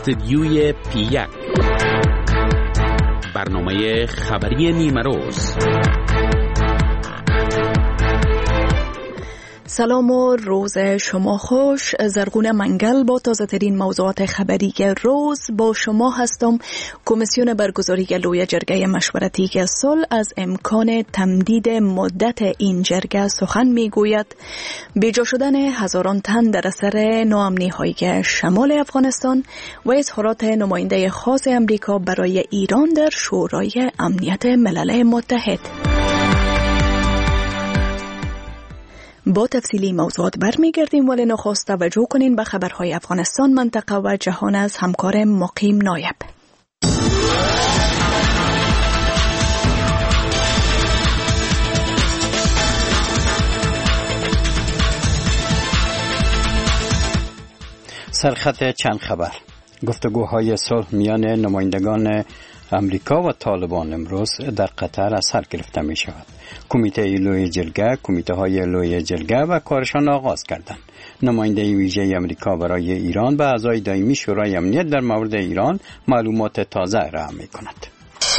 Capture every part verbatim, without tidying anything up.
استدیوی پی یک، برنامه خبری نیمه روز. سلام و روز شما خوش. زرغونه منگل با تازه ترین موضوعات خبری روز با شما هستم. کمیسیون برگزاری لوی جرگه مشورتی صلح از امکان تمدید مدت این جرگه سخن میگوید. بیجا شدن هزاران تن در اثر ناامنی های شمال افغانستان و اظهارات نماینده خاص امریکا برای ایران در شورای امنیت ملل متحد. با تفصیلی موضوعات برمیگردیم، ولی نخست توجه کنین به خبرهای افغانستان، منطقه و جهان از همکار مقیم نایب. سرخط چند خبر. گفتگوهای صلح میان نمایندگان امریکا و طالبان امروز در قطر از سر گرفته می شود. کمیته لوی جرگه، کمیته های لوی جرگه و کارشان آغاز کردند. نماینده ویژه امریکا برای ایران به اعضای دائمی شورای امنیت در مورد ایران معلومات تازه ارائه می کند.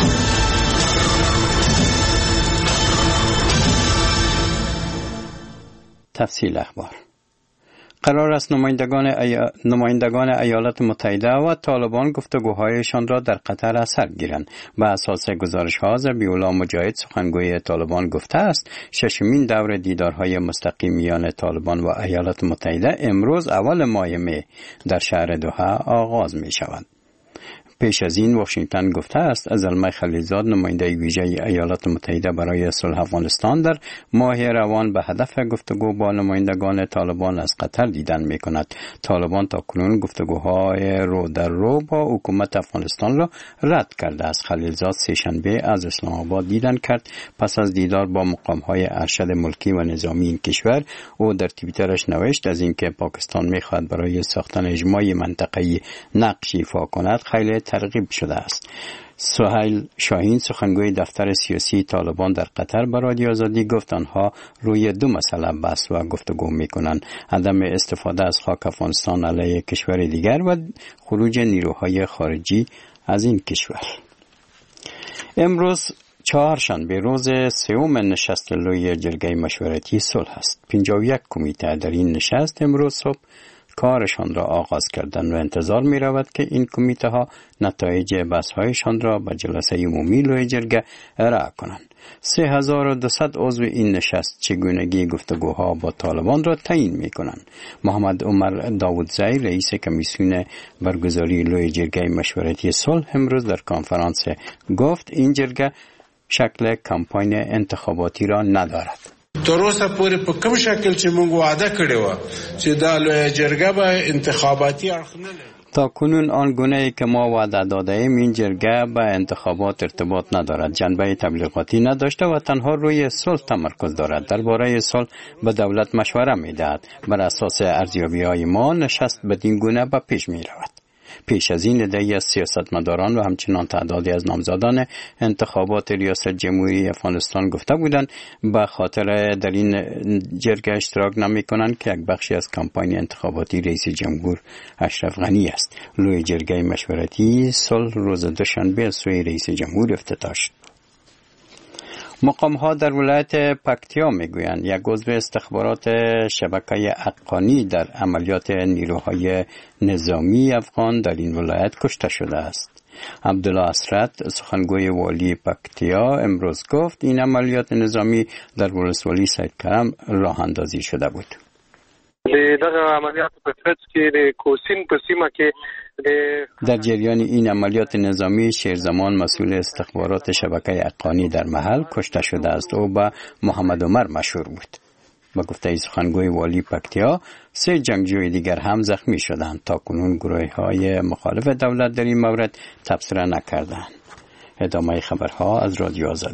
تفصیل اخبار. قرار است نمایندگان, ای... نمایندگان ایالات متحده و طالبان گفتگوهایشان را در قطر از سر گیرند. به اساس گزارش‌ها ذبیح‌الله مجاهد سخنگوی طالبان گفته است ششمین دور دیدارهای مستقیم میان طالبان و ایالات متحده امروز اول ماه می در شهر دوحه آغاز می شود. پیش از این واشنگتن گفته است زلمه خلیلزاد نماینده ویژه ایالات متحده برای صلح افغانستان در ماه روان به هدف گفتگو با نمایندگان طالبان از قطر دیدن می کند. طالبان تا کنون گفتگوهای رو در رو با حکومت افغانستان را رد کرده است. خلیلزاد سه‌شنبه از اسلام آباد دیدن کرد. پس از دیدار با مقامهای ارشد ملکی و نظامی این کشور، او در توییترش نوشت از اینکه پاکستان می‌خواهد برای ساختن اجماع منطقه‌ای نقش ایفا کند خیلی ترغیب شده است. سهیل شاهین سخنگوی دفتر سیاسی طالبان در قطر به رادیو آزادی گفت آنها روی دو مسئله بحث و گفتگو میکنند: عدم استفاده از خاک افغانستان علیه کشور دیگر و خروج نیروهای خارجی از این کشور. امروز چهارشنبه روز سوم نشست لوی جرگه مشورتی صلح است. پنجاه و یک کمیته در این نشست امروز صبح کارشان را آغاز کردند و انتظار می رود که این کمیته ها نتایج بحث هایشان را به جلسه عمومی لوی جرگه ارائه کنند. سه هزار و دویست عضو این نشست چگونگی گفتگوها با طالبان را تعیین می کنند. محمد عمر داودزی رئیس کمیسیون برگزاری لوی جرگه مشورتی صلح امروز در کنفرانس گفت این جرگه شکل کمپاین انتخاباتی را ندارد. تر اوسه پورې په کوم شکل چې موږ وعده کړی و چې دا لویه جرګه به انتخاباتي اړخ نه لري. تا کنون آن گونه‌ای که ما وعده داده ایم این جرگه به انتخابات ارتباط ندارد، جنبه تبلیغاتی نداشته و تنها روی صلح تمرکز دارد. درباره صلح به دولت مشوره می‌دهد. بر اساس ارزیابی‌های ما نشست بدین گونه به پیش می‌رود. پیش از این عده‌ای از سیاستمداران و همچنان تعدادی از نامزدان انتخابات ریاست جمهوری افغانستان گفته بودند به خاطر در این جرگه اشتراک نمی کنند که یک بخشی از کمپاین انتخاباتی رئیس جمهور اشرف غنی است. لوی جرگه مشورتی صلح روز دوشنبه از سوی رئیس جمهور افتتاح شد. مقام ها در ولایت پکتیا میگویند یک عضو استخبارات شبکه حقانی در عملیات نیروهای نظامی افغان در این ولایت کشته شده است. عبدالله اسرت سخنگوی والی پکتیا امروز گفت این عملیات نظامی در ولسوالی سید کرم راه اندازی شده بود. دغه عملیات په فیض کې د کوسین په سیمه کې در جریان این عملیات نظامی شیرزمان مسئول استخبارات شبکه حقانی در محل کشته شده است. او به محمد عمر مشهور بود. با گفته سخنگوی والی پکتیا سه جنگجوی دیگر هم زخمی شدند. تا کنون گروه‌های مخالف دولت در این مورد تبصره نکردند. ادامه خبرها از رادیو آزادی.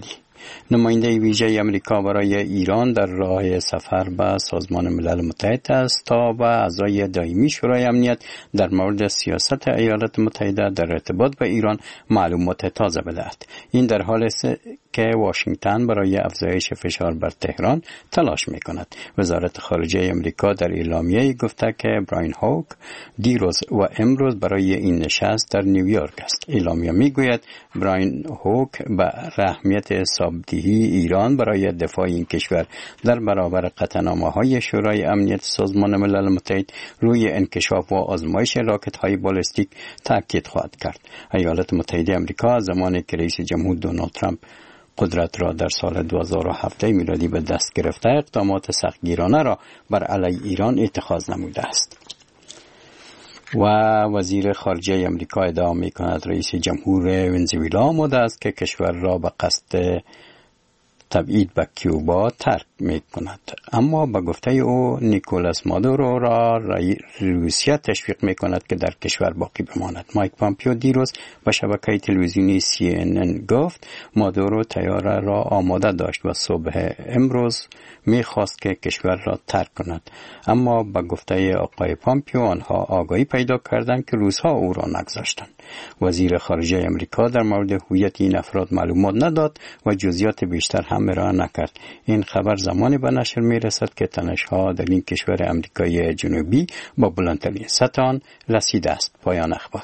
نماینده ویژه امریکا برای ایران در راه سفر به سازمان ملل متحد است تا به اعضای دائمی شورای امنیت در مورد سیاست ایالات متحده در ارتباط با ایران معلومات تازه بدهد. این در حالی است که واشنگتن برای افزایش فشار بر تهران تلاش می‌کند. وزارت خارجه امریکا در اعلامیه‌ای گفته که براین هوک دیروز و امروز برای این نشست در نیویورک است. اعلامیه می‌گوید براین هوک به اهمیت حسابدهی ایران برای دفاع این کشور در برابر قطعنامه‌های شورای امنیت سازمان ملل متحد روی انکشاف و آزمایش راکت‌های بالستیک تاکید خواهد کرد. ایالات متحده آمریکا زمانی که رئیس جمهور دونالد ترامپ قدرت را در سال دو هزار و هفت میلادی به دست گرفته اقدامات سختگیرانه را بر علیه ایران اتخاذ نموده است. و وزیر خارجه امریکا ادعا می‌کند رئیس جمهور ونزوئلا آماده است که کشور را به قصد تبعید به کیوبا ترک می‌کند، اما به گفته او نیکولاس مادورو را روسیه تشویق می‌کند که در کشور باقی بماند. مایک پامپیو دیروز به شبکه تلویزیونی سی ان ان گفت مادورو تیاره را آماده داشت و صبح امروز می‌خواست که کشور را ترک کند، اما به گفته آقای پامپیو آنها آگاهی پیدا کردند که روس‌ها او را نگذاشتند. وزیر خارجه امریکا در مورد هویت این افراد معلومات نداد و جزئیات بیشتر هم ارائه نکرد. این خبر زمانی به نشر می‌رسد که تنش‌ها در این کشور امریکای جنوبی با بلندترین سطح آن رسیده است. پایان اخبار.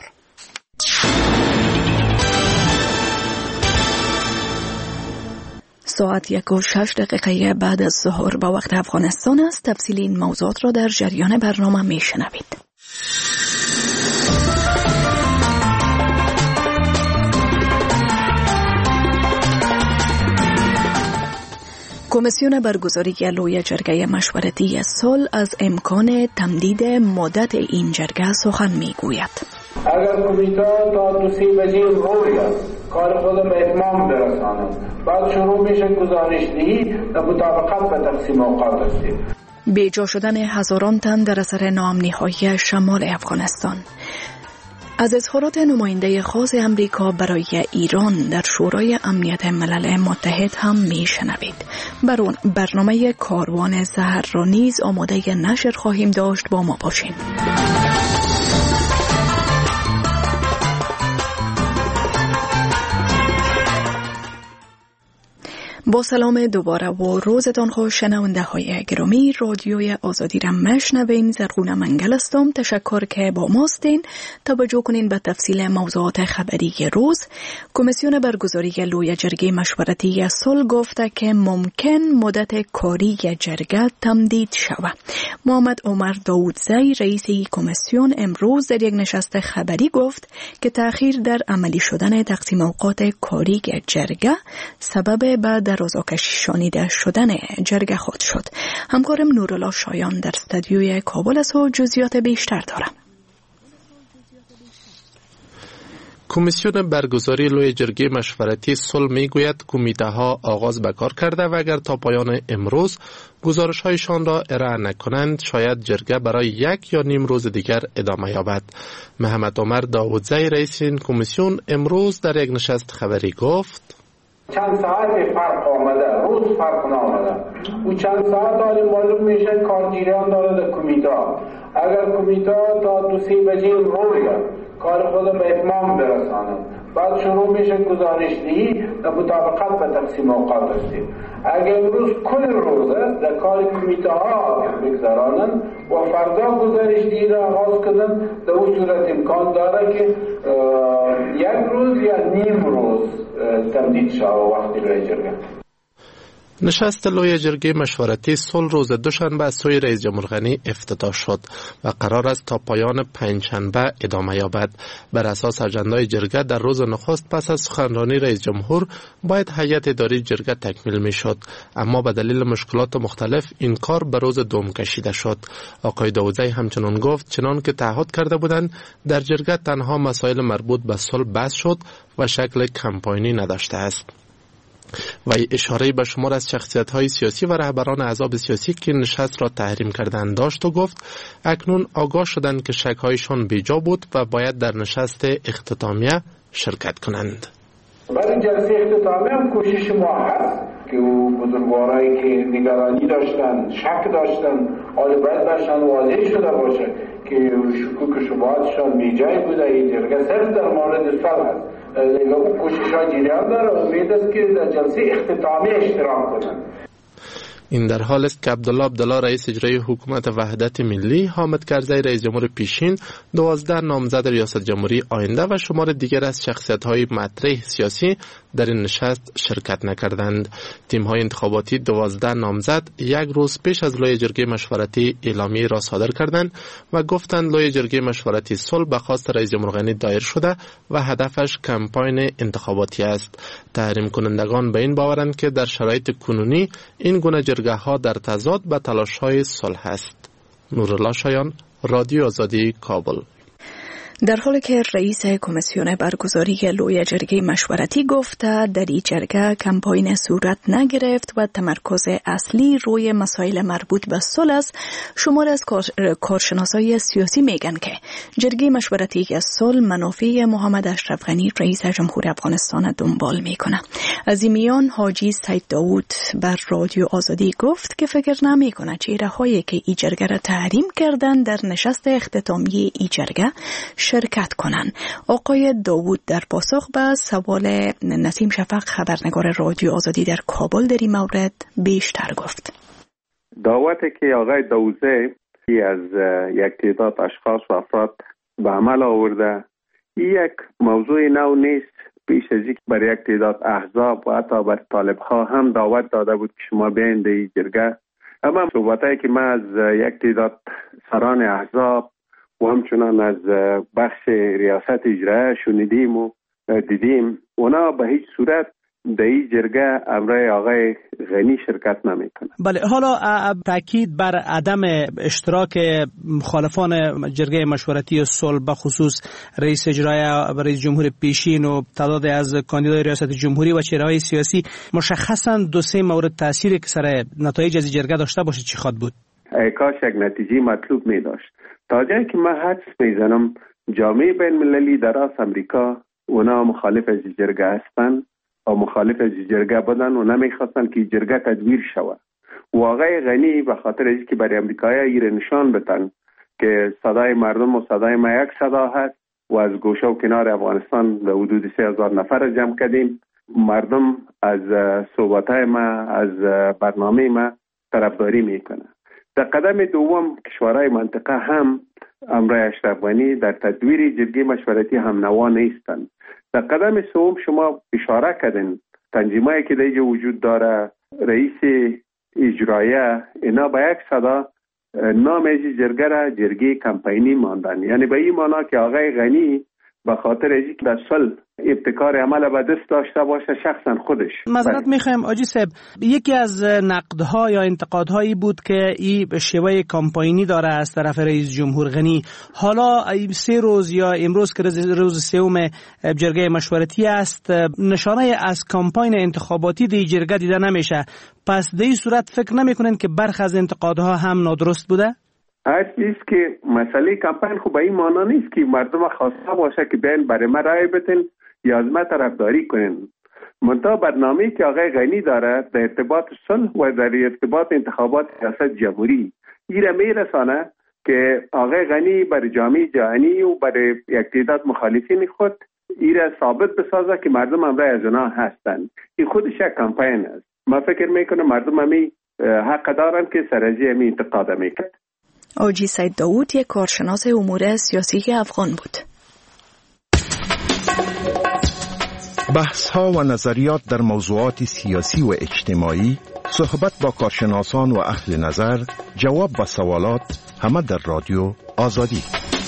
ساعت یک و شش دقیقه بعد از ظهر به وقت افغانستان است. تفصیل این موضوعات را در جریان برنامه میشنوید. کمیسیون برگزاری لوی جرگه مشورتی صلح از امکان تمدید مدت این جرگه سخن میگوید. اگر کمیته تا دو سی بجه رویا کار خود به اتمام برساند، بعد شروع میشه گزارش‌دهی در مطابقت به تقسیم اوقات است. بیجا شدن هزاران تن در اثر ناامنی‌های شمال افغانستان. از اظهارات نماینده خاص امریکا برای ایران در شورای امنیت ملل متحد هم میشنوید. برون برنامه کاروان سحر را نیز آماده نشر خواهیم داشت، با ما باشین. با سلام دوباره و روزتان خوش شنونده های گرامی. رادیوی آزادی را مشنوین. زرغونه منگل هستم. تشکر که با ماستین. توجه کنین به تفصیل موضوعات خبری روز. کمیسیون برگزاری لوی جرگه مشورتی صلح گفته که ممکن مدت کاری جرگه تمدید شود. محمد عمر داودزی رئیس کمیسیون امروز در یک نشست خبری گفت که تأخیر در عملی شدن تقسیم اوقات کاری جرگه سبب بعد در روزاکشی شانیده شدن جرگه خود شد. همکارم نورالله شایان در استودیوی کابل است و جزئیات بیشتر دارم. کمیسیون برگزاری لوی جرگه مشورتی صلح میگوید کمیته ها آغاز به کار کرده و اگر تا پایان امروز گزارش هایشان را ارائه نکنند شاید جرگه برای یک یا نیم روز دیگر ادامه یابد. محمد عمر داودزی رئیس این کمیسیون امروز در یک نشست خبری گفت چند ساعت فرق آمده، روز فرق نآمده. او چند ساعت حالی معلوم میشه کارگیران داره در کمیته. اگر کمیته تا دو سی بجه رویا کار خود به اتمام برساند، بعد شروع میشه گزارش‌دهی در مطابقت به تقسیم اوقات است. اگر امروز کل روزه در کار کمیته ها بگذرانند و فردا گزارش‌دهی را آغاز کنند، در اون صورت امکان داره که یک روز یا نیم روز تمدید شود وقتی لوی جرگه. نشست لوی جرگه مشورتی صلح روز دوشنبه از سوی رئیس جمهور غنی افتتاح شد و قرار است تا پایان پنجشنبه ادامه یابد. بر اساس اجندای جرگه در روز نخست پس از سخنرانی رئیس جمهور باید هیئت اداری جرگه تکمیل می شد، اما به دلیل مشکلات مختلف این کار به روز دوم کشیده شد. آقای داودزی همچنان گفت چنان که تعهد کرده بودند در جرگه تنها مسائل مربوط به صلح بحث شد و شکل کمپاینی نداشته است. و اشاره به شمار از شخصیت‌های سیاسی و رهبران احزاب سیاسی که نشست را تحریم کردند داشت و گفت اکنون آگاه شدند که شک‌هایشان بیجا بود و باید در نشست اختتامیه شرکت کنند. برای جلسه اختتامی هم کوشش ما هست که او بزرگوارایی که نگرانی داشتن، شک داشتن، حالا باید برشان واضح شده باشه که شکوک شبهاتشان بیجای بوده. این جرگه صرف در مورد سال هست. دیگه او کوشش ها جریان داره. امید است که در جلسه اختتامی اشتراک کنند. این در حال است که عبدالله عبدالله رئیس اجرایی حکومت وحدت ملی، حامد کرزی رئیس جمهور پیشین، دوازده نامزد ریاست جمهوری آینده و شمار دیگر از شخصیت‌های مطرح سیاسی در این نشست شرکت نکردند. تیم‌های انتخاباتی دوازده نامزد یک روز پیش از لایحه جرگه مشورتی اعلامیه را صادر کردند و گفتند لایحه جرگه مشورتی صلح به خواست رئیس جمهور غنی دایر شده و هدفش کمپاین انتخاباتی است. تحریم کنندگان به این باورند که در شرایط کنونی این گونه جرگه ها در تضاد با تلاش های صلح است. نورالله شایان، رادیو آزادی، کابل. در حالی که رئیس کمیسیون برگزاری لایحه جرگه مشورتی گفته در این جرگه کمپاین صورت نگرفت و تمرکز اصلی روی مسائل مربوط به صلح است، شمار از کارشناسای سیاسی میگن که جرگه مشورتی صلح منافع محمد اشرف غنی رئیس جمهور افغانستان دنبال میکنه. از این میان حاجی سید داوود بر رادیو آزادی گفت که فکر نمیکنه چهره‌هایی که این جرگه را تحریم کردن در نشست اختتامی این جرگه شرکت کنند. آقای داوود در پاسخ به سوال نسیم شفق خبرنگار رادیو آزادی در کابل در این مورد بیشتر گفت. دعوتی که آقای داووزه از یک تعداد اشخاص و افراد به عمل آورده، یک موضوع نو نیست. پیش از اینکه برای یک تعداد احزاب و حتی بر طالب‌ها هم دعوت داده بود که شما بیاین در این جرگه. اما صحبتایی که من از یک تعداد سران احزاب و همچنان از بخش ریاست اجرایی شنیدیم و دیدیم، اونا به هیچ صورت در این جرگه امرای آقای غنی شرکت نمیکنه. بله، حالا تاکید بر عدم اشتراک مخالفان جرگه مشورتی صلح به خصوص رئیس اجرایی و رئیس جمهور پیشین و تعداد از کاندیدای ریاست جمهوری و چهره‌های سیاسی، مشخصاً دو سه مورد تأثیری که سر نتایج از جرگه داشته باشه چی خواد بود؟ ای کاش یک نتیجه مطلوب می داشت. تا جایی که من حدس میزنم جامعه بین المللی در آس امریکا اونا مخالف از جرگه هستن و مخالف از جرگه بودن و نمیخواستن که جرگه تدویر شود. و آقای غنی به خاطر اینکه که برای امریکایی ایره نشان بدن که صدای مردم و صدای ما یک صدا هست و از گوشه و کنار افغانستان به حدود سه هزار نفر جمع کردیم، مردم از صحبتهای ما، از برنامه ما طرفداری میکنه. در قدم دوم کشورهای منطقه هم امرای اشرف غنی در تدویر جرگه مشورتی هم نوا نیستند. در قدم سوم شما اشاره کردین تنظیمایی که دیگه وجود داره، رئیس اجرایه، اینا با یک صدا نام از جرگه را جرگه کمپینی ماندن. یعنی به این معنا که آقای غنی به خاطر اینکه در صلح ابتکار عمل به دست داشته باشه شخصا خودش. معذرت میخوایم آجی صاحب، یکی از نقدها یا انتقادهایی بود که این شیوه کمپینی داره از طرف رئیس جمهور غنی. حالا سه روز یا امروز که روز سوم جرگه مشورتی است، نشانه از کمپین انتخاباتی دی جرگه دیده نمیشه. پس در این صورت فکر نمیکنین که برخی از انتقادها هم نادرست بوده؟ هر چیز که مسئله کمپین خوب به این معنا نیست که مردم خواسته باشه که بیاین برای ما رای بدین یا از ما طرفداری کنین. منتها برنامه‌ای که آقای غنی داره در ارتباط صلح و در ارتباط انتخابات ریاست جمهوری ایره میرسانه که آقای غنی برای جامعه جهانی و برای یک تعداد مخالفین خود ایره ثابت بسازه که مردم امرای از اونا هستن. این خودش یک کمپین است. من فکر میکنم مردم همی حق دارن که سرجی همی انتقاد میکنن. آجی سید داوود یک کارشناس امور سیاسی افغان بود. بحث ها و نظریات در موضوعات سیاسی و اجتماعی، صحبت با کارشناسان و اهل نظر، جواب به سوالات، همه در رادیو آزادی.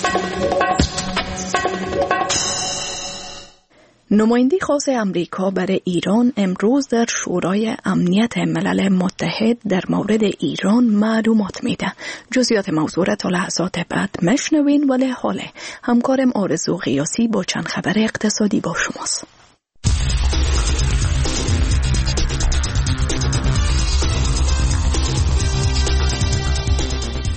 نماینده خاص امریکا برای ایران امروز در شورای امنیت ملل متحد در مورد ایران معلومات میده. جزئیات موضوع را تا لحظات بعد مشنوین، ولی حاله همکارم آرزو قیاسی با چند خبر اقتصادی با شماست.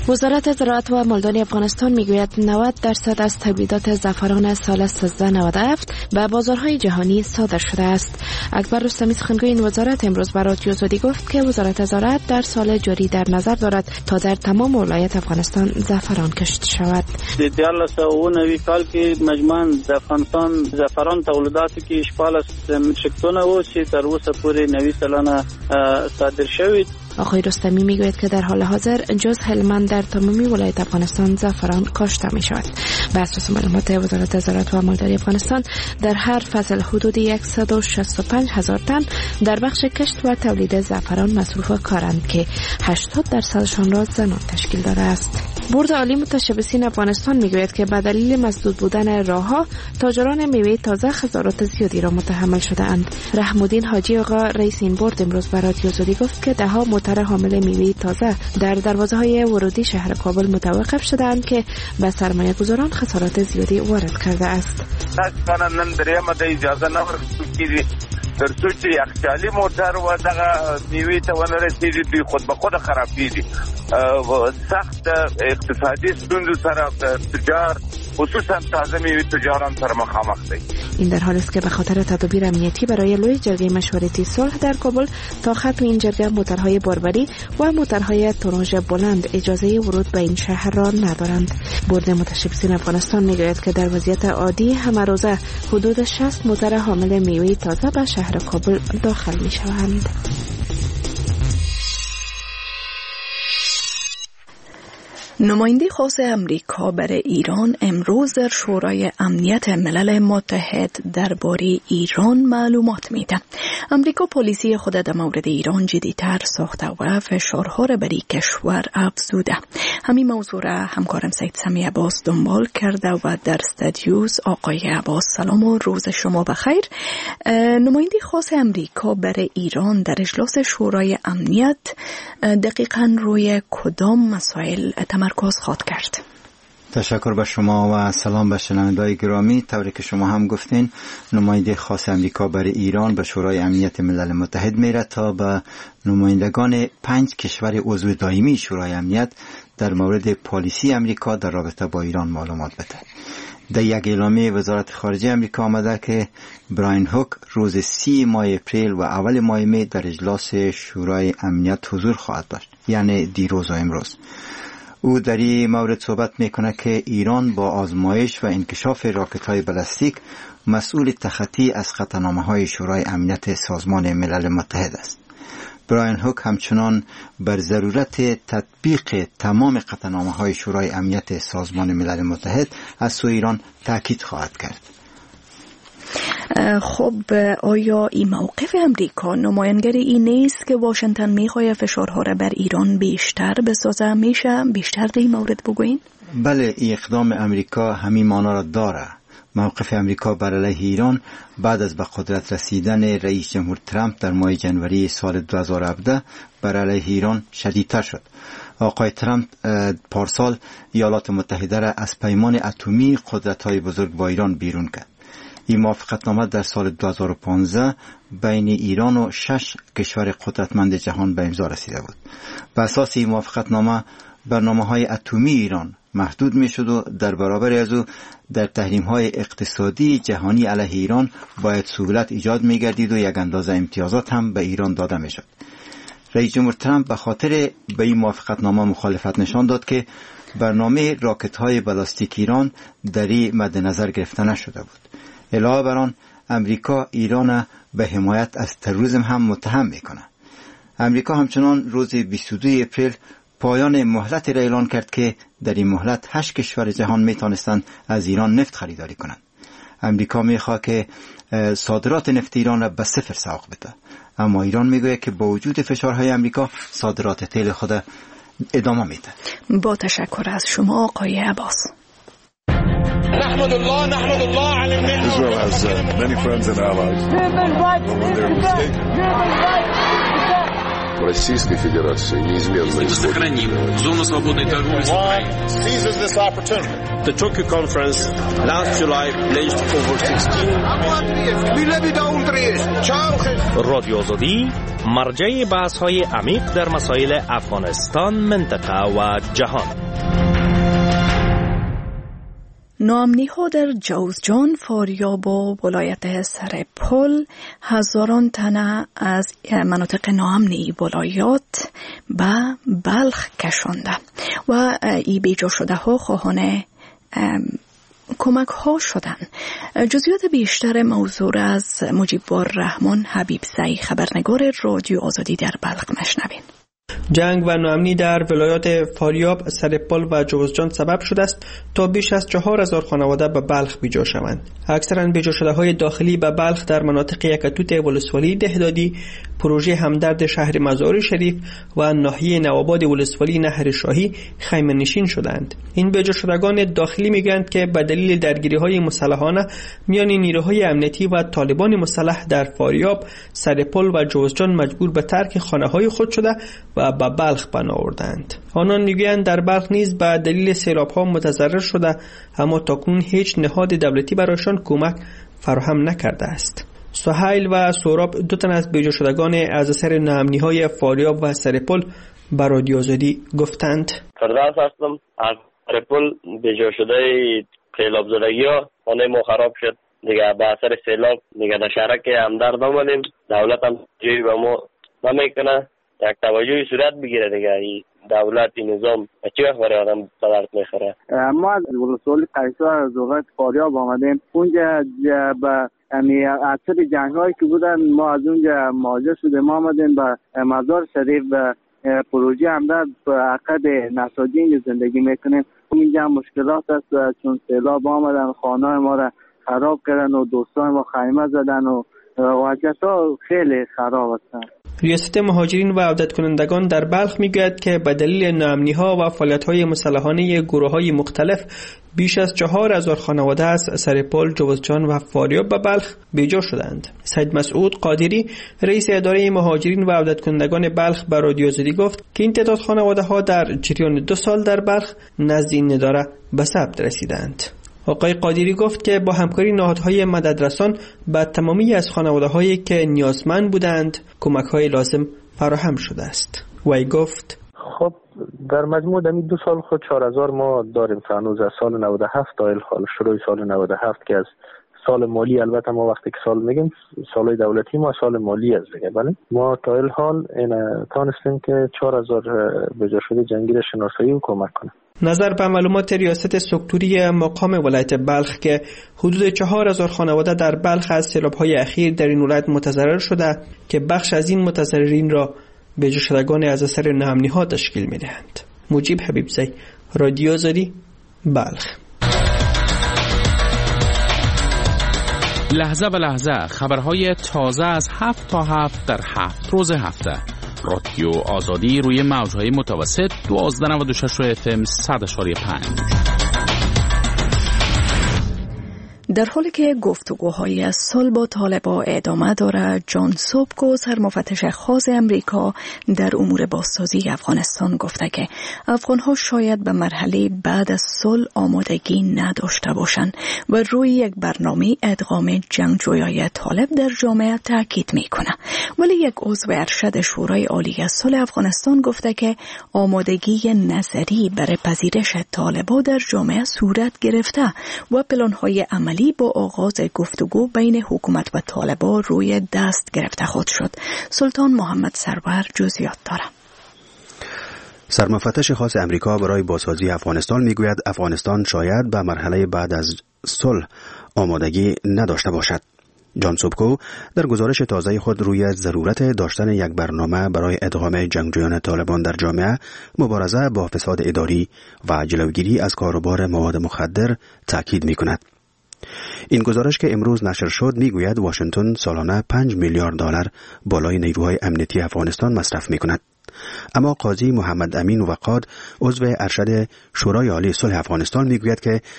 وزارت زراعت و مالداری افغانستان میگوید نود درصد از تولیدات زعفران سال سیزده نود و هفت به بازارهای جهانی صادر شده است. اکبر رستمی سخنگوی این وزارت امروز به رادیو آزادی گفت که وزارت زراعت در سال جاری در نظر دارد تا در تمام ولایت افغانستان زعفران کشت شود. د دیارلس سوه اوه نوي کال کې مجموعاً د افغانستان زعفران تولیداتو کې شپاړس متریک تنه و چې تر اوسه پورې نوي سلنه صادر شوی. آقای رستمی میگوید که در حال حاضر جز هلمند در تمامی ولایت افغانستان زعفران کاشته می شود. بر اساس معلومات وزارت زراعت و مالداری افغانستان در هر فصل حدود صد و شصت و پنج هزار تن در بخش کشت و تولید زعفران مصروف کارند که هشتاد درصدشان را زنان تشکیل داده است. بورد عالی متشبثین افغانستان میگوید که به دلیل مسدود بودن راهها تاجران میوه تازه خسارات زیادی را متحمل شده اند. رحم الدین حاجی آقا رئیس این بورد امروز به رادیو آزادی گفت که ده ها موتر حامل میوه تازه در دروازه های ورودی شهر کابل متوقف شده اند که به سرمایه گذاران خسارات زیادی وارد کرده است. در سوچ یخچالی موتر و دغه میوه ته ونرسیږي دوی خود به خود خرابېږي. سخت اقتصادي ستونزو سره تجار خصوصا تازه میوه تجاران سره مخامخ دي. این در حالی است که به خاطر تدابیر امنیتی برای لوی جرگه مشورتی صلح در کابل تا ختم این جرگه موترهای باربری و موترهای توناژ بلند اجازه ورود به این شهر را ندارند. بورد متشبثین افغانستان میگوید که در وضعیت عادی همه روزه حدود شصت موتر حامل میوه تازه به شهر کابل داخل می شوند. نماینده خاص امریکا برای ایران امروز در شورای امنیت ملل متحد درباره ایران معلومات میده. امریکا پالیسی خود در مورد ایران جدی‌تر ساخته و فشارها را بر کشور افزوده. همین موضوع را همکارم سید سمی عباس دنبال کرده و در استودیوز آقای عباس سلام و روز شما بخیر. نماینده خاص امریکا برای ایران در اجلاس شورای امنیت دقیقاً روی کدام مسائل تمرکز خواهد کرد؟ تشکر به شما و سلام به شنوندگان گرامی. طوری که شما هم گفتین نماینده خاص امریکا برای ایران به شورای امنیت ملل متحد میره تا به نمایندگان پنج کشور عضو دائمی شورای امنیت در مورد پالیسی امریکا در رابطه با ایران معلومات بده. در یک اعلامیه وزارت خارجه امریکا آمده که براین هوک روز سی ماه اپریل و اول ماه می در اجلاس شورای امنیت حضور خواهد داشت، یعنی دیروز و امروز. او در این مورد صحبت میکنه که ایران با آزمایش و انکشاف راکت‌های بالستیک مسئول تخطی از قطعنامه‌های شورای امنیت سازمان ملل متحد است. براین هوک همچنان بر ضرورت تطبیق تمام قطعنامه‌های شورای امنیت سازمان ملل متحد از سوی ایران تاکید خواهد کرد. خب آیا این موقف امریکا نمایانگر این نیست که واشنگتن میخواد فشارها را بر ایران بیشتر بسازه؟ میشه بیشتر در این مورد بگوین؟ بله، این اقدام امریکا همین معنا را داره. موقف امریکا بر علیه ایران بعد از به قدرت رسیدن رئیس جمهور ترامپ در ماه جنوری سال دو هزار و هفده بر علیه ایران شدیدتر شد. آقای ترامپ پارسال ایالات متحده را از پیمان اتمی قدرت‌های بزرگ با ایران بیرون کرد. این موافقتنامه در سال دو هزار و پانزده بین ایران و شش کشور قدرتمند جهان به امضا رسیده بود. بر اساس این موافقتنامه برنامه‌های اتمی ایران محدود می‌شد و در برابر از او در تحریم‌های اقتصادی جهانی علیه ایران باید سهولت ایجاد می‌گردید و یک اندازه امتیازات هم به ایران داده می‌شد. رئیس جمهور ترامپ به خاطر به این موافقتنامه مخالفت نشان داد که برنامه راکت‌های بالستیک ایران در این مد نظر گرفته نشده بود. علاوه بر آن امریکا ایران به حمایت از تروریسم هم متهم میکنه. امریکا همچنان روز بیست و دو اپریل پایان مهلت را اعلان کرد که در این مهلت هشت کشور جهان میتونستند از ایران نفت خریداری کنند. امریکا میخواد که صادرات نفت ایران را به صفر سوق بده، اما ایران میگوید که با وجود فشارهای امریکا صادرات تیل خود ادامه میده. با تشکر از شما آقای عباس. نحمد الله نحمد الله على النعمة. Israel has uh, many friends and allies. Human rights. When they're mistaken. Human rights. в Российской Федерации неизменно сохраним зону свободной торговли с Украиной. The Tokyo Conference last July pledged over sixteen رادیو آزادی مرجع بحث‌های عمیق در مسائل افغانستان، منطقه و جهان. ناامنی ها در جوزجان، فاریاب و ولایت سرپل هزاران تنه از مناطق ناامنی ولایات به بلخ کشانده و ای بیجا شده ها خواهان کمک ها شدن. جزئیات بیشتر موضوع از مجیب الرحمن حبیب زئی، خبرنگار رادیو آزادی در بلخ، مشنوین. جنگ و ناامنی در ولایات فاریاب، سرپل و جوزجان سبب شده است تا بیش از چهار هزار خانواده به بلخ بیجا شوند. اکثرا بیجا شده های داخلی به بلخ در مناطق یکتوت ولسوالی دهدادی، پروژه همدرد شهر مزار شریف و ناحیه نوآباد ولسوالی نهر شاهی خیمه نشین شدند. این بیجا شدگان داخلی میگویند که به دلیل درگیری های مسلحانه میان نیروهای امنیتی و طالبان مسلح در فاریاب، سرپل و جوزجان مجبور به ترک خانه های خود شده و به بلخ پناه آوردند. آنان میگویند در بلخ نیز به دلیل سیلاب ها متضرر شده، اما تاکنون هیچ نهاد دولتی برایشان کمک فراهم نکرده است. سهیل و سوراب، دو تن از بیجا شدگان از اثر ناامنی های فاریاب و سرپل به رادیو آزادی گفتند. فردوس هستم. از سرپل بیجا شده سیلاب زدگی ها خانه ما خراب شد دیگه، به اثر سیلاب دیگه در شهرک همدرد آمدیم. دولت هم جوی به ما نمیکنه، یک توجهی صورت بگیره دیگه. این دولت، این نظام چی وقت برای آدم به درد میخوره؟ ما از ولسوالی قیصر از وقت فاریاب آمدیم. اونجا به یعنی اثر جنگ هایی که بودن ما از اونجا مهاجر شدیم، ما آمدیم به مزار شریف به پروژه همدرد به عقد نساجی اینجا زندگی میکنیم. اینجا هم مشکلات است چون سیلاب آمدن، خانه ما را خراب کردن و دوستان ما خیمه زدن و وضعیت ها خیلی خراب هستن. ریاست مهاجرین و عودت کنندگان در بلخ میگوید که به دلیل ناامنی ها و فعالیت های مسلحانه گروه های مختلف بیش از چهار هزار خانواده از سرپل، جوزجان و فاریاب به بلخ بیجا شدند. سید مسعود قادری، رئیس اداره مهاجرین و عودت کنندگان بلخ، به رادیو آزادی گفت که این تعداد خانواده ها در جریان دو سال در بلخ نزد این اداره به ثبت رسیدند. آقای قادری گفت که با همکاری نهادهای مددرسان به تمامی از خانواده‌هایی که نیازمند بودند کمک‌های لازم فراهم شده است. وی گفت خب در مجموع در دو سال خود چهار هزار ما داریم تا هنوز از سال نود و هفت تا الحال شروع سال نود و هفت که از سال مالی، البته ما وقتی که سال میگیم سالهای دولتی ما سال مالی است دیگه، بله ما تا الحال این تانستیم که چهار هزار بجا شده جنگی را شناسایی و کمک کنیم. نظر به معلومات ریاست سکتوری مقام ولایت بلخ که حدود چهار هزار خانواده در بلخ از سیلاب‌های اخیر در این ولایت متضرر شده که بخش از این متضررین را بیجا شدگان از اثر ناامنی‌ها تشکیل می‌دهند. مجیب حبیب زئی، رادیو آزادی، بلخ. لحظه به لحظه خبرهای تازه از هفت تا هفت در هفت روز هفته. رادیو آزادی روی موجهای متوسط دوازده نود و شش اف ام صد اشاری پنج. در حالی که گفتگوهای از صلح با طالبان ادامه دارد، جان سوبکو، سرمفتش خاص امریکا در امور بازسازی افغانستان، گفته که افغانها شاید به مرحله بعد از صلح آمادگی نداشته باشند و روی یک برنامه ادغام جنگجویای طالب در جامعه تاکید میکنه. ولی یک عضو ارشد شورای عالی صلح افغانستان گفته که آمادگی نظری برای پذیرش طالبان در جامعه صورت گرفته و پلان‌های عملی با آغاز گفتگو بین حکومت و طالبان روی دست گرفته خود شد. سلطان محمد سرور جزئیات دارد. سرمفتش خاص امریکا برای بازسازی افغانستان میگوید افغانستان شاید به مرحله بعد از صلح آمادگی نداشته باشد. جان سوبکو در گزارش تازه خود روی ضرورت داشتن یک برنامه برای ادغام جنگجویان طالبان در جامعه، مبارزه با فساد اداری و جلوگیری از کاروبار مواد مخدر تاکید میکند. این گزارش که امروز نشر شد میگوید واشنگتن سالانه پنج میلیارد دلار بالای نیروهای امنیتی افغانستان مصرف میکند. اما قاضی محمد امین وقاد، عضو ارشد شورای عالی صلح افغانستان، میگوید که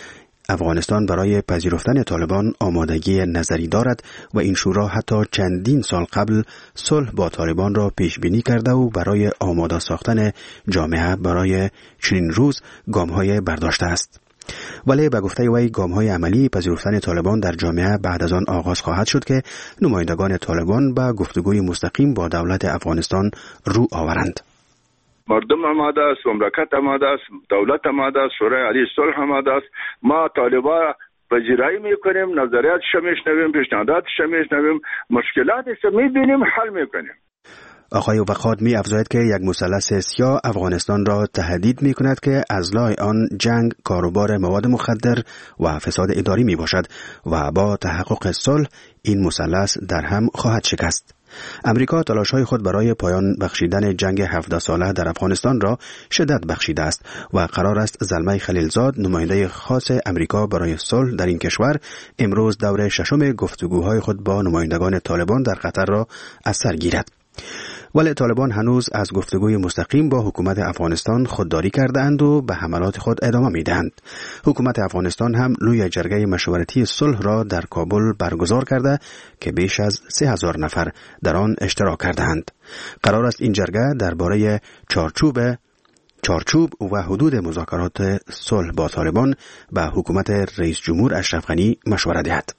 افغانستان برای پذیرفتن طالبان آمادگی نظری دارد و این شورا حتی چندین سال قبل صلح با طالبان را پیش بینی کرده و برای آماده ساختن جامعه برای چنین روز گام‌های برداشته است. ولی به گفته وی گام‌های عملی پذیرفتن طالبان در جامعه بعد از آن آغاز خواهد شد که نمایندگان طالبان به گفتگوی مستقیم با دولت افغانستان رو آورند. مردم آماده است، مملکت آماده است، دولت آماده است، شورای عالی صلح آماده است. ما طالبان پذیرایی میکنیم، نظریات میشنویم، پیشنهادات میشنویم، مشکلات میبینیم، حل میکنیم. آقای وقاد می افزاید که یک مثلث سیاه افغانستان را تهدید می کند که از لای آن جنگ، کاروبار مواد مخدر و فساد اداری می باشد و با تحقق صلح این مثلث در هم خواهد شکست. امریکا تلاش‌های خود برای پایان بخشیدن جنگ هفده ساله در افغانستان را شدت بخشیده است و قرار است زلمه خلیلزاد، نماینده خاص امریکا برای صلح در این کشور، امروز دور ششم گفتگوهای خود با نمایندگان طالبان در قطر را از سر گیرد. ولی طالبان هنوز از گفتگوی مستقیم با حکومت افغانستان خودداری کردند و به حملات خود ادامه میدهند. حکومت افغانستان هم لوی جرگه مشورتی صلح را در کابل برگزار کرده که بیش از سه هزار نفر در آن اشتراک کردند. قرار است این جرگه درباره چارچوب چارچوب و حدود مذاکرات صلح با طالبان به حکومت رئیس جمهور اشرف غنی مشوره دهد.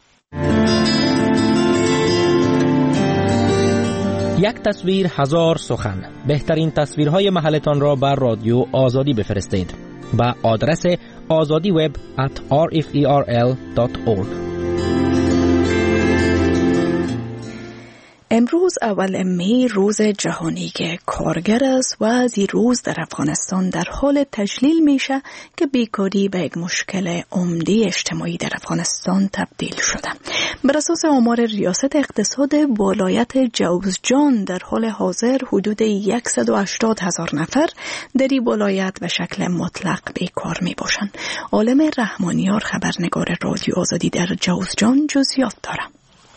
یک تصویر هزار سخن. بهترین تصویرهای محلتان را بر رادیو آزادی بفرستید با آدرس آزادی وب ات آر اف ای آر ال دات اورگ. امروز اول می روز جهانی کارگر است و از این روز در افغانستان در حال تجلیل میشه که بیکاری به یک مشکل عمده اجتماعی در افغانستان تبدیل شده. بر اساس آمار ریاست اقتصاد ولایت جوزجان در حال حاضر حدود صد و هشتاد هزار نفر در این ولایت به شکل مطلق بیکار می باشند. عالم رحمانیار خبرنگار رادیو آزادی در جوزجان جزئیات دارد.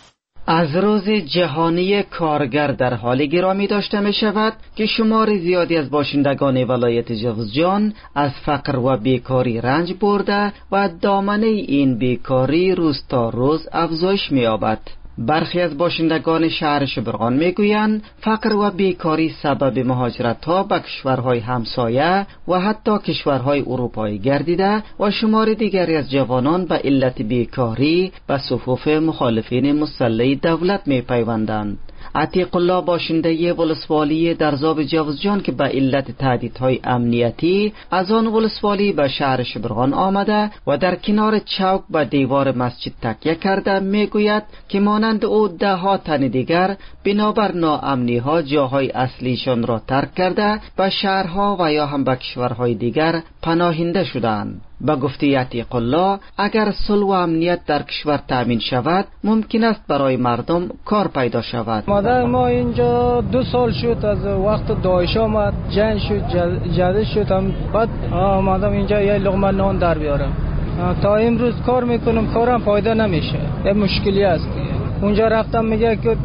از روز جهانی کارگر در حال گرامی داشته می شود که شمار زیادی از باشندگان ولایت جوزجان از فقر و بیکاری رنج برده و دامنه این بیکاری روز تا روز افزایش می یابد. برخی از باشندگان شهر شبرغان میگویند فقر و بیکاری سبب مهاجرت ها به کشورهای همسایه و حتی کشورهای اروپایی گردیده و شمار دیگری از جوانان به علت بیکاری به صفوف مخالفین مسلح دولت میپیوندند. عتیق الله باشنده ولسوالی درزاب جوزجان که به علت تهدیدهای امنیتی از آن ولسوالی به شهر شبرغان آمده و در کنار چوک به دیوار مسجد تکیه کرده میگوید که مانند او ده ها تن دیگر بنابر ناامنی ها جاهای اصلیشان را ترک کرده به شهرها و یا هم به کشورهای دیگر پناهنده شدند. با گفته عتیق الله اگر صلح و امنیت در کشور تامین شود ممکن است برای مردم کار پیدا شود. مادر ما اینجا دو سال شد از وقت داعش آمد، جنگ شد، جدید شد، هم بعد آمدم اینجا یه لقمه نان در بیارم. تا امروز کار میکنم، کارم فایده نمیشه، یه مشکلی است. اونجا رفتم میگه که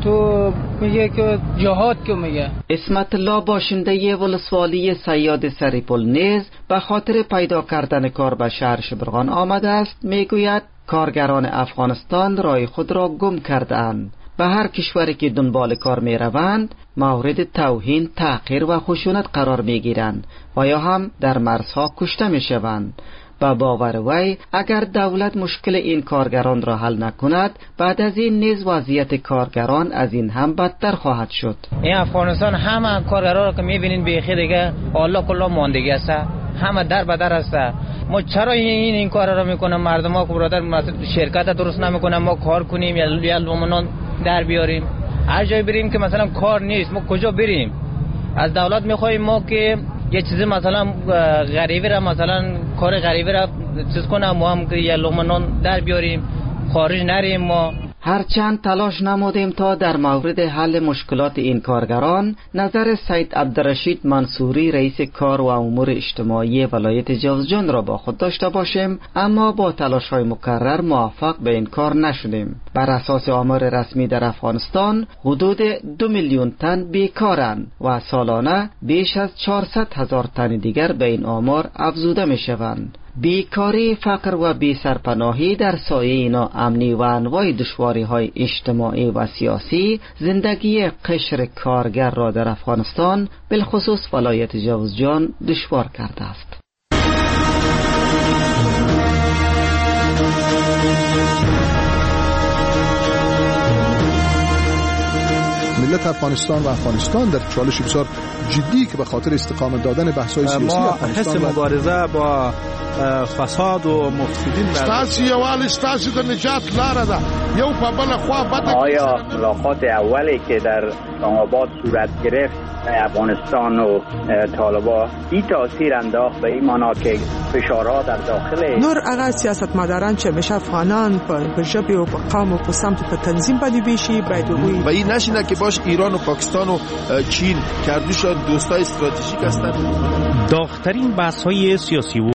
تو میگه که جهاد که میگه. اسمت الله باشنده ولسوالی سیاد سریپل نیز به خاطر پیدا کردن کار به شهر شبرغان آمده است. میگوید کارگران افغانستان رای خود را گم کردند. به هر کشوری که دنبال کار می روند مورد توهین، تحقیر و خشونت قرار می گیرند و یا هم در مرزها کشته می شوند. با باور وی اگر دولت مشکل این کارگران را حل نکند بعد از این نیز وضعیت کارگران از این هم بدتر خواهد شد. این افغانستان همه کارگران را که میبینید بیخی دیگه الله کلا ماندگی است، همه در بدر است. ما چرا این این کار را میکنم؟ مردم ها که برادر شرکت درست نمیکنن ما کار کنیم یا لومنان در بیاریم؟ هر جای بریم که مثلا کار نیست ما کجا بریم؟ از دولت میخوایم ما که یه چیزی مثلا غریبی را مثلا کار غریبی را چیز کنم ما هم که یه لومنان در بیاریم، خارج نریم. ما هرچند تلاش نمودیم تا در مورد حل مشکلات این کارگران نظر سید عبدالرشید منصوری رئیس کار و امور اجتماعی ولایت جوزجان را با خود داشته باشیم، اما با تلاش های مکرر موفق به این کار نشدیم. بر اساس آمار رسمی در افغانستان حدود دو میلیون تن بیکارند و سالانه بیش از چهارصد هزار تن دیگر به این آمار افزوده می شوند. بیکاری، فقر و بی‌سرپناهی در سایه ناامنی و انواع دشواری‌های اجتماعی و سیاسی زندگی قشر کارگر را در افغانستان بالخصوص ولایت جوزجان دشوار کرده است. ملت افغانستان و افغانستان در چالش بسیار جدی که به خاطر استقامت دادن بحث‌های سیاسی ما حس مبارزه با فساد و مفسدین ستاسي یوال ستاسي د نجات لاره ده یو په بل خوا بده. آیا ملاقات اولی که در اسلام آباد صورت گرفت افغانستان و طالبان این تاثیر انداخت به این معنا که فشارها در داخل نور هغه سیاستمداران چې همیشه افغانان په ژبه او په قوم او په سمت په تنظیم باندې ویشي باید وي و این نشینه که باش ایران و پاکستان و چین که دوستای استراتژیک هستند. داغ‌ترین بحث‌های سیاسی و